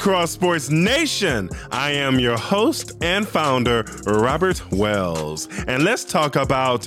Cross Sports Nation. I am your host and founder, Robert Wells. And let's talk about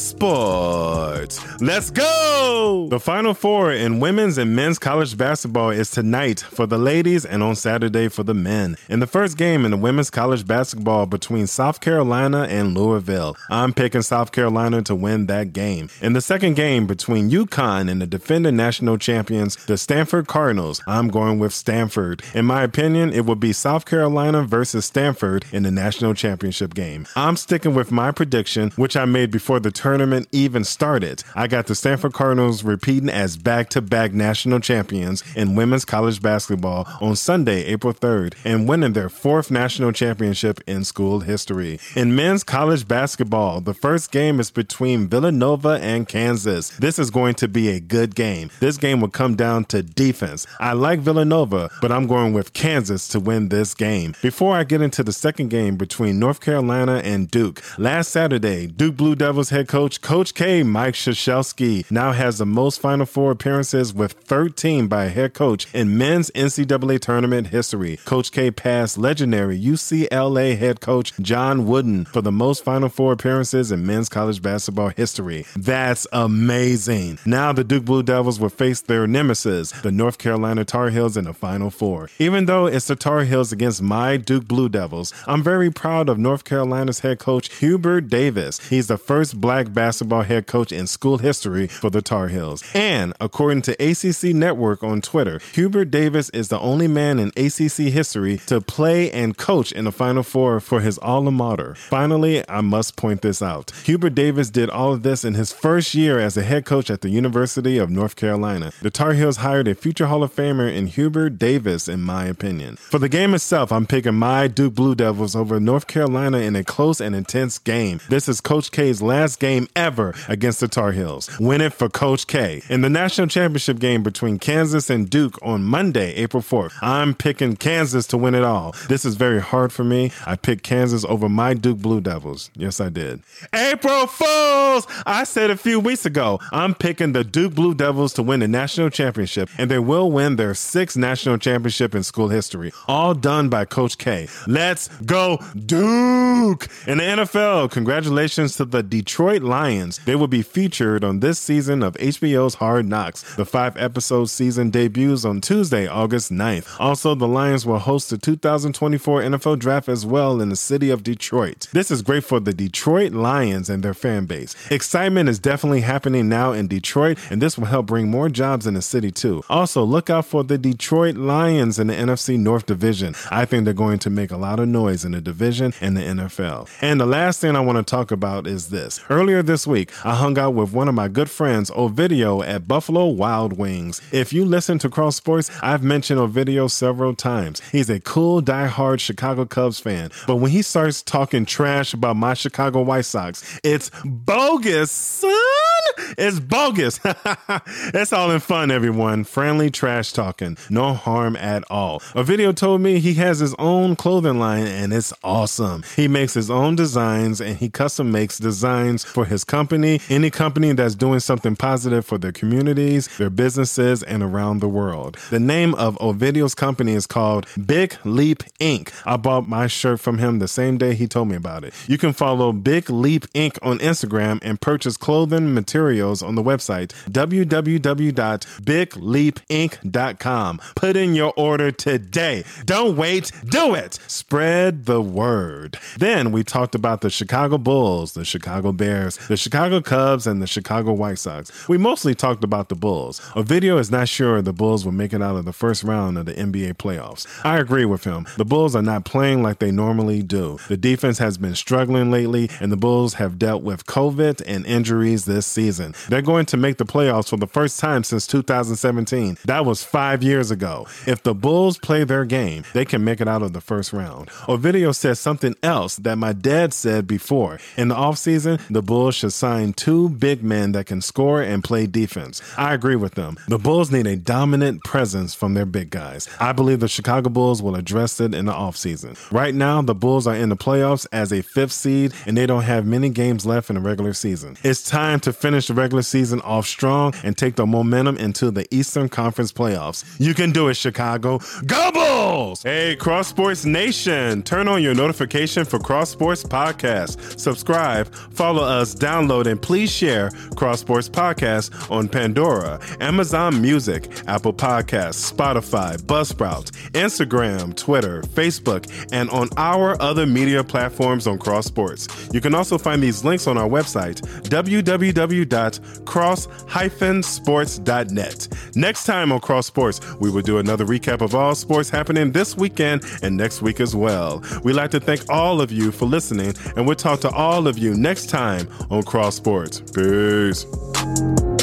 sports. Let's go! The Final Four in women's and men's college basketball is tonight for the ladies and on Saturday for the men. In the first game in the women's college basketball between South Carolina and Louisville, I'm picking South Carolina to win that game. In the second game between UConn and the defending national champions, the Stanford Cardinals, I'm going with Stanford. In my opinion, it will be South Carolina versus Stanford in the national championship game. I'm sticking with my prediction, which I made before the tournament even started. I got the Stanford Cardinals repeating as back-to-back national champions in women's college basketball on Sunday, April 3rd, and winning their fourth national championship in school history. In men's college basketball, the first game is between Villanova and Kansas. This is going to be a good game. This game will come down to defense. I like Villanova, but I'm going with Kansas to win this game. Before I get into the second game between North Carolina and Duke, last Saturday, Duke Blue Devils head coach Coach K, Mike Krzyzewski, now has the most Final Four appearances with 13 by a head coach in men's NCAA tournament history. Coach K passed legendary UCLA head coach John Wooden for the most Final Four appearances in men's college basketball history. That's amazing. Now the Duke Blue Devils will face their nemesis, the North Carolina Tar Heels, in the Final Four. Even though it's the Tar Heels against my Duke Blue Devils, I'm very proud of North Carolina's head coach Hubert Davis. He's the first black basketball head coach in school history for the Tar Heels. And according to ACC Network on Twitter, Hubert Davis is the only man in ACC history to play and coach in the Final Four for his alma mater. Finally, I must point this out. Hubert Davis did all of this in his first year as a head coach at the University of North Carolina. The Tar Heels hired a future Hall of Famer in Hubert Davis, in my opinion. For the game itself, I'm picking my Duke Blue Devils over North Carolina in a close and intense game. This is Coach K's last game ever against the Tar Heels. Win it for Coach K. In the national championship game between Kansas and Duke on Monday, April 4th, I'm picking Kansas to win it all. This is very hard for me. I picked Kansas over my Duke Blue Devils. Yes, I did. April Fools! I said a few weeks ago, I'm picking the Duke Blue Devils to win the national championship, and they will win their sixth national championship in school history, all done by Coach K. Let's go Duke! In the NFL, congratulations to the Detroit Lions. They will be featured on this season of HBO's Hard Knocks. The 5-episode season debuts on Tuesday, August 9th. Also, the Lions will host the 2024 NFL Draft as well in the city of Detroit. This is great for the Detroit Lions and their fan base. Excitement is definitely happening now in Detroit, and this will help bring more jobs in the city too. Also, look out for the Detroit Lions in the NFC North Division. I think they're going to make a lot of noise in the division and the NFL. And the last thing I want to talk about is this. Earlier this week, I hung out with one of my good friends, Ovidio, at Buffalo Wild Wings. If you listen to Cross Sports, I've mentioned Ovidio several times. He's a cool, diehard Chicago Cubs fan. But when he starts talking trash about my Chicago White Sox, it's bogus, son! It's bogus. It's all in fun, everyone. Friendly trash talking. No harm at all. Ovidio told me he has his own clothing line and it's awesome. He makes his own designs and he custom makes designs for his company, any company that's doing something positive for their communities, their businesses, and around the world. The name of Ovidio's company is called Big Leap Inc. I bought my shirt from him the same day he told me about it. You can follow Big Leap Inc. on Instagram and purchase clothing materials on the website www.bigleapinc.com. Put in your order today. Don't wait. Do it. Spread the word. Then we talked about the Chicago Bulls, the Chicago Bears, the Chicago Cubs, and the Chicago White Sox. We mostly talked about the Bulls. Ovidio is not sure the Bulls will make it out of the first round of the NBA playoffs. I agree with him. The Bulls are not playing like they normally do. The defense has been struggling lately, and the Bulls have dealt with COVID and injuries this season. They're going to make the playoffs for the first time since 2017. That was 5 years ago. If the Bulls play their game, they can make it out of the first round. Ovidio says something else that my dad said before. In the offseason, the Bulls should sign 2 big men that can score and play defense. I agree with them. The Bulls need a dominant presence from their big guys. I believe the Chicago Bulls will address it in the offseason. Right now, the Bulls are in the playoffs as a 5th seed, and they don't have many games left in the regular season. It's time to finish finish the regular season off strong and take the momentum into the Eastern Conference playoffs. You can do it, Chicago. Go Bulls! Hey, Cross Sports Nation, turn on your notification for Cross Sports Podcast. Subscribe, follow us, download, and please share Cross Sports Podcast on Pandora, Amazon Music, Apple Podcasts, Spotify, Buzzsprout, Instagram, Twitter, Facebook, and on our other media platforms on Cross Sports. You can also find these links on our website, www.cross-sports.net. Next time on Cross Sports, we will do another recap of all sports happening this weekend and next week as well. We'd like to thank all of you for listening, and we'll talk to all of you next time on Cross Sports. Peace.